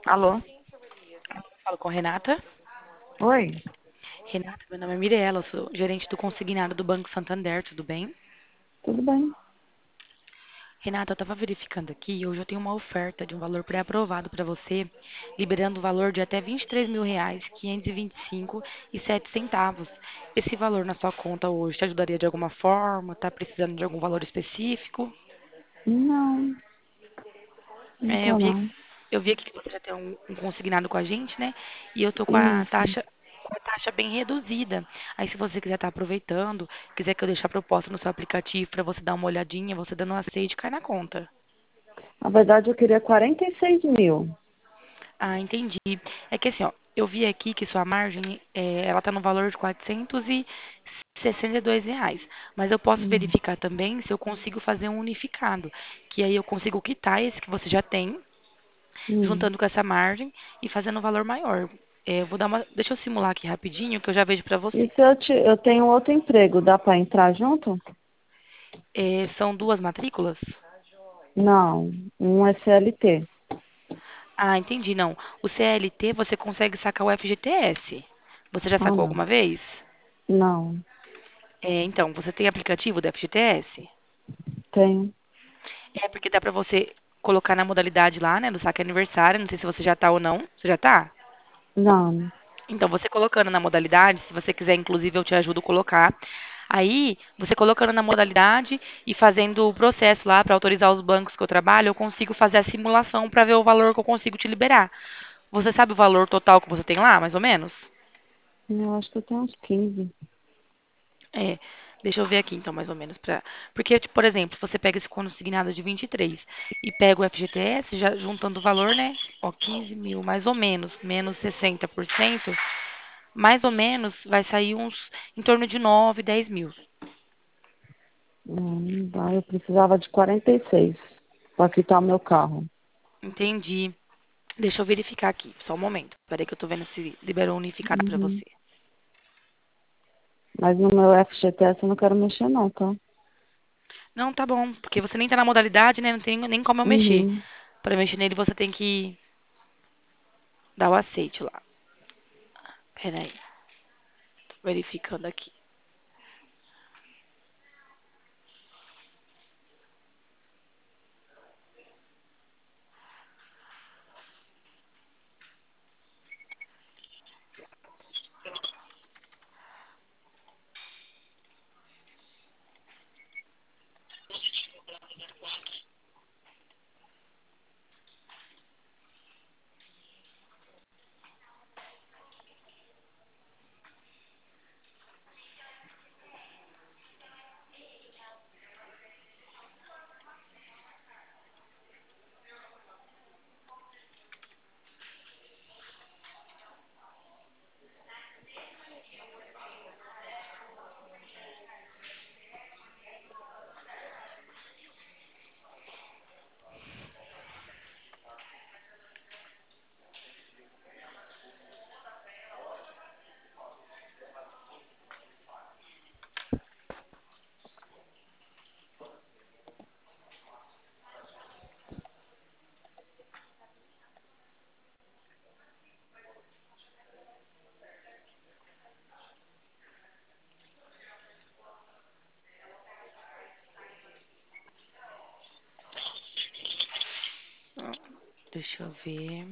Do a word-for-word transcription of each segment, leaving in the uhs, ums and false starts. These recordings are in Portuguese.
Alô? Falo com a Renata. Oi, Renata, meu nome é Mirella, eu sou gerente do consignado do Banco Santander, tudo bem? tudo bem? Renata, eu estava verificando aqui e hoje eu tenho uma oferta de um valor pré-aprovado para você, liberando o valor de até vinte e três mil reais, quinhentos e vinte e cinco e sete centavos. Esse valor na sua conta hoje te ajudaria de alguma forma? Tá precisando de algum valor específico? Não, não É, eu tô vi, não. eu vi aqui que você já tem um, um consignado com a gente, né? E eu tô com a Isso. taxa, com a taxa bem reduzida. Aí, se você quiser estar aproveitando, quiser que eu deixe a proposta no seu aplicativo para você dar uma olhadinha, você dando um aceite, cai na conta. Na verdade, eu queria quarenta e seis mil. Ah, entendi. É que assim, ó, eu vi aqui que sua margem, é, ela tá no valor de quatrocentos e sessenta e dois reais. Mas eu posso Hum, verificar também se eu consigo fazer um unificado, que aí eu consigo quitar esse que você já tem hum. juntando com essa margem e fazendo um valor maior. É, eu vou dar uma, deixa eu simular aqui rapidinho que eu já vejo para E você. se eu, te, eu tenho outro emprego, dá para entrar junto? É, são duas matrículas? Não, um é C L T. Ah, entendi, não. O C L T você consegue sacar o F G T S. Você já Ah, sacou não. alguma vez? Não, É, então, você tem aplicativo do F G T S? tenho. É porque dá pra você colocar na modalidade lá, né, do saque aniversário. Não sei se você já tá ou não. Você já tá? Não. Então, você colocando na modalidade, se você quiser, inclusive, eu te ajudo a colocar. Aí, você colocando na modalidade e fazendo o processo lá para autorizar os bancos que eu trabalho, eu consigo fazer a simulação para ver o valor que eu consigo te liberar. Você sabe o valor total que você tem lá, mais ou menos? Eu acho que eu tenho uns quinze. É, deixa eu ver aqui então, mais ou menos. Pra... Porque, tipo, por exemplo, você pega esse consignado de vinte e três e pega o F G T S, já juntando o valor, né? Ó, quinze mil, mais ou menos, menos sessenta por cento, mais ou menos vai sair uns em torno de nove, dez mil. Não, não dá. Eu precisava de quarenta e seis para quitar o meu carro. Entendi. Deixa eu verificar aqui, só um momento. Peraí que eu tô vendo se liberou unificado pra Uhum. você. Mas no meu F G T S eu não quero mexer não, tá? Não, tá bom, porque você nem tá na modalidade, né? Não tem nem como eu mexer. Uhum. Pra mexer nele, você tem que dar o aceite lá. Peraí, tô verificando aqui. Deixa eu ver.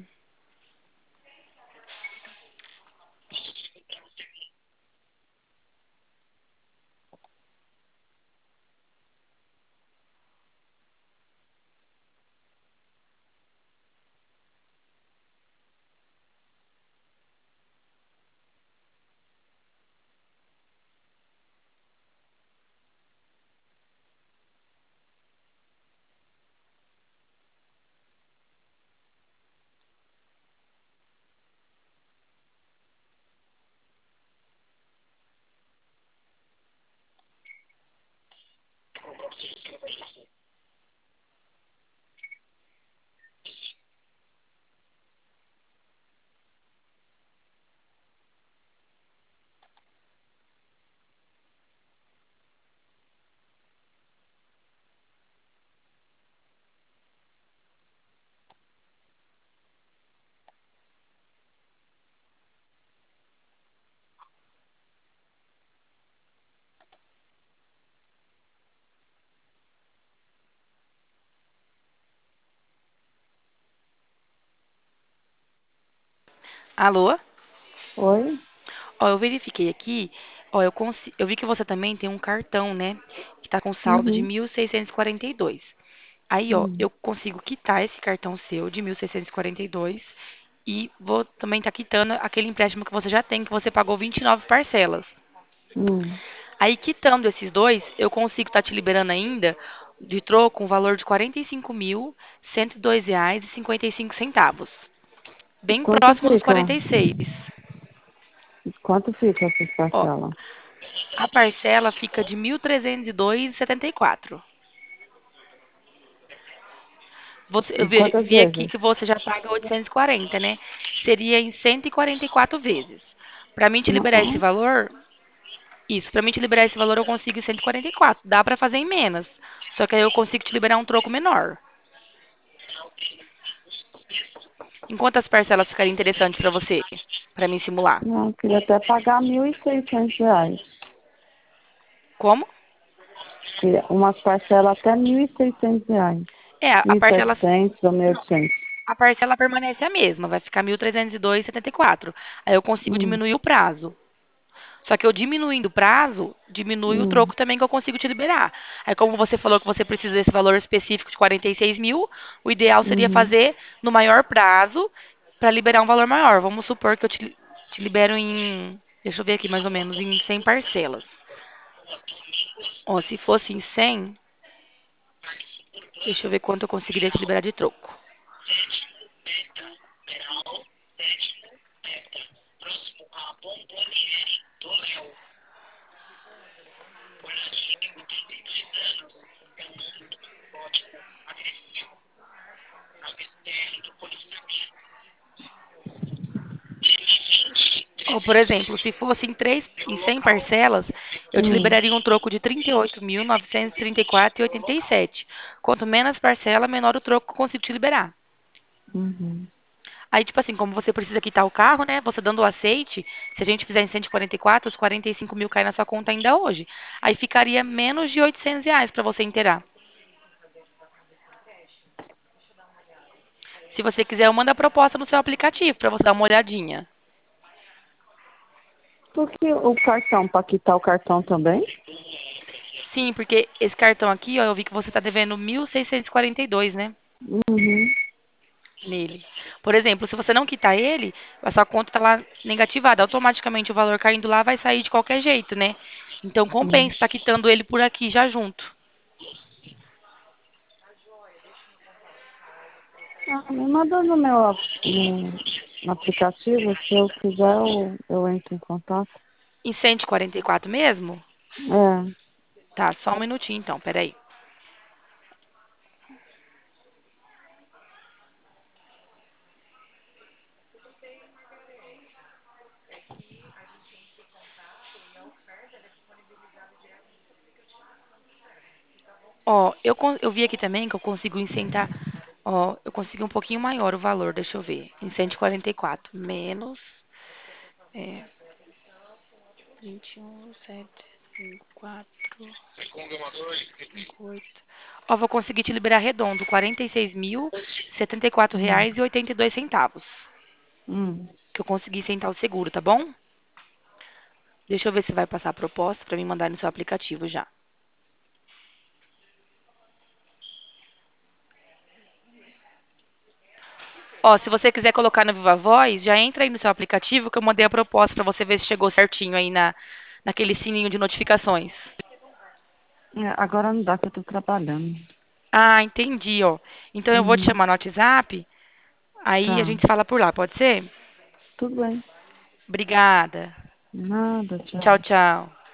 Alô? Oi? Ó, eu verifiquei aqui, ó, eu, consi- eu vi que você também tem um cartão, né? Que tá com saldo de Uhum. mil seiscentos e quarenta e dois. Aí, ó, Hum. eu consigo quitar esse cartão seu de mil seiscentos e quarenta e dois e vou também estar quitando aquele empréstimo que você já tem, que você pagou vinte e nove parcelas. Hum. Aí, quitando esses dois, eu consigo estar te liberando ainda de troco um valor de quarenta e cinco mil, cento e dois reais e cinquenta e cinco centavos. E Bem quanto próximo dos fica? quarenta e seis. Quanto fica essa Ó, parcela? a parcela fica de mil trezentos e dois reais e setenta e quatro. Você, eu E vi, quantas vi aqui vezes? que você já paga oitocentos e quarenta, né? Seria em cento e quarenta e quatro vezes. Para mim te liberar esse Uhum. valor, isso, para mim te liberar esse valor eu consigo em cento e quarenta e quatro. Dá para fazer em menos. Só que aí eu consigo te liberar um troco menor. Em quantas parcelas ficaria interessante para você? Para mim simular? Não, eu queria até pagar mil e seiscentos reais. Como? Queria umas parcelas até mil e seiscentos reais. É, a Mil e parcela setecentos ou mil e oitocentos. a parcela permanece a mesma, vai ficar mil trezentos e dois reais e setenta e quatro. Aí eu consigo Hum. diminuir o prazo. Só que eu diminuindo o prazo, diminui o Hum. troco também que eu consigo te liberar. Aí, como você falou que você precisa desse valor específico de quarenta e seis mil, o ideal seria Uhum. fazer no maior prazo para liberar um valor maior. Vamos supor que eu te, te libero em, deixa eu ver aqui mais ou menos, em cem parcelas. Ó, se fosse em cem, deixa eu ver quanto eu conseguiria te liberar de troco. Ou, por exemplo, se fosse em, três, em cem parcelas, eu te Hum. liberaria um troco de trinta e oito mil, novecentos e trinta e quatro reais e oitenta e sete. Quanto menos parcela, menor o troco que eu consigo te liberar. Uhum. Aí, tipo assim, como você precisa quitar o carro, né? Você dando o aceite, se a gente fizer em cento e quarenta e quatro, os quarenta e cinco mil caem na sua conta ainda hoje. Aí ficaria menos de oitocentos reais para você inteirar. Se você quiser, eu mando a proposta no seu aplicativo para você dar uma olhadinha. Porque o cartão, para quitar o cartão também? Sim, porque esse cartão aqui, ó, eu vi que você está devendo mil seiscentos e quarenta e dois, né? Uhum. Nele. Por exemplo, se você não quitar ele, a sua conta está lá negativada. Automaticamente o valor caindo lá vai sair de qualquer jeito, né? Então Hum. compensa estar quitando ele por aqui já junto. Ah, me manda no meu ap- no aplicativo, se eu quiser eu, eu entro em contato. Em cento e quarenta e quatro mesmo? É. Tá, só um minutinho então, peraí. Ó, eu, con- eu vi aqui também que eu consigo isentar. Ó, eu consigo um pouquinho maior o valor, deixa eu ver. Em cento e quarenta e quatro menos. É, vinte e um, sete, cinco, quatro, cinco, oito. Ó, vou conseguir te liberar redondo, quarenta e seis mil, setenta e quatro Hum. reais e oitenta e dois centavos. Hum. Que eu consegui isentar o seguro, tá bom? Deixa eu ver se vai passar a proposta pra me mandar no seu aplicativo já. Ó, se você quiser colocar no Viva Voz, já entra aí no seu aplicativo que eu mandei a proposta pra você ver se chegou certinho aí na, naquele sininho de notificações. É, agora não dá que eu tô trabalhando. Ah, entendi, ó. Então eu vou te Uhum. chamar no WhatsApp, aí a Tá. gente fala por lá, pode ser? Tudo bem. Obrigada. Nada, Tchau, tchau. tchau.